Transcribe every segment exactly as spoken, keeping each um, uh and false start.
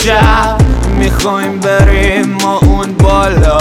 امشب میخوایم بریم ما اون بالا.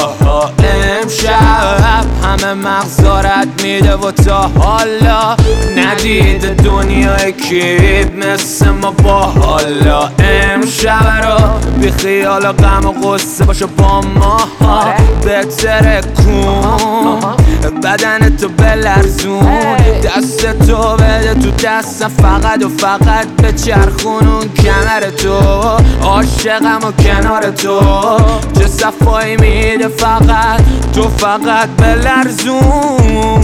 امشب همه مغزارت میده و تا حالا ندید دنیای کیب مثل ما با حالا. امشب رو بی خیال و غم و غصه باشه با ما، بهتره کن بدن تو بلرزون، دست تو بده تو دستم فقط و فقط به چرخونون کمر تو. عاشقم و کنار تو چه صفایی میده فقط تو فقط بلرزون.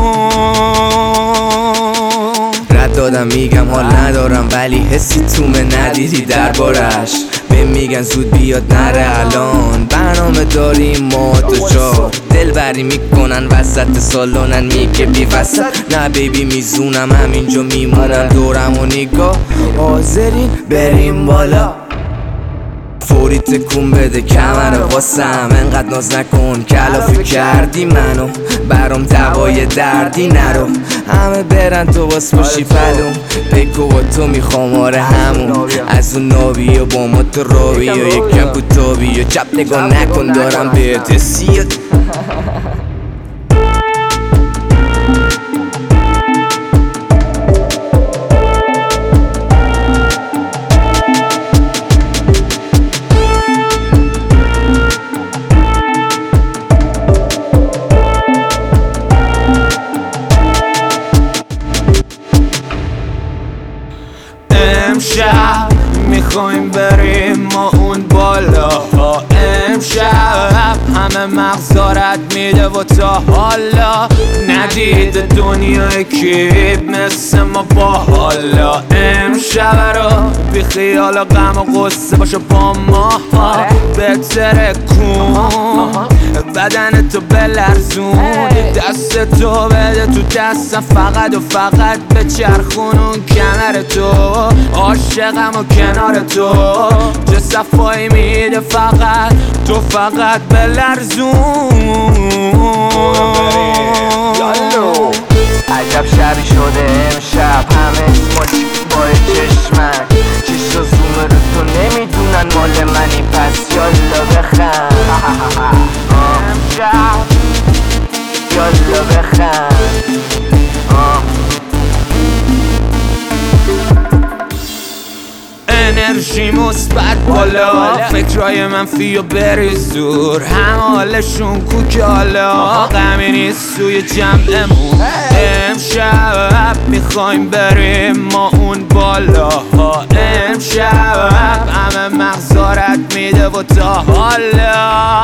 رد دادم میگم حال ندارم ولی حسی تو من ندیدی دربارش. به میگن زود بیاد نره الان برنامه داریم ما تو چار دلبری میکنن وسط سالونن میگه بی وسط. نه بیبی میزونم همینجا میمونم دورم و نگاه حاضرین بریم بالا. فوری تکون بده کمر واسم انقدر ناز نکن کلافی کردی منو برام دوای دردی نرو. همه برن تو باس باشی پلوم بگو با تو میخوام آره همون از اون نابی و با ما تو رابی و یکم کوتابی و چپ نگاه نکن دارم بهت سیاد. امشب میخوایم بریم ما اون بالا. امشب همه مغزارت میده و تا حالا ندید دنیای کیب مثل ما با حالا. امشب رو بی خیال و غم و غصه باشه با ما، بهتره کن بدن تو بلرزون، دست تو بده تو دستم فقط و فقط به چرخونون کمر تو. عاشقم و کنار تو چه صفایی میده فقط تو فقط بلرزون. عجب شبی شده امشب همه اسماچی بای چشمک چیش و زوم رو تو نمیدونن مال منی پس یالا بخند. امشب یالا بخند. انرژی مثبت بالا فکرای منفی و بریز دور همه حالشون کوکالا غمی نیست توی جمعمون. امشب میخوایم بریم ما اون بالا. امشب همه مغزارت میده و تا حالا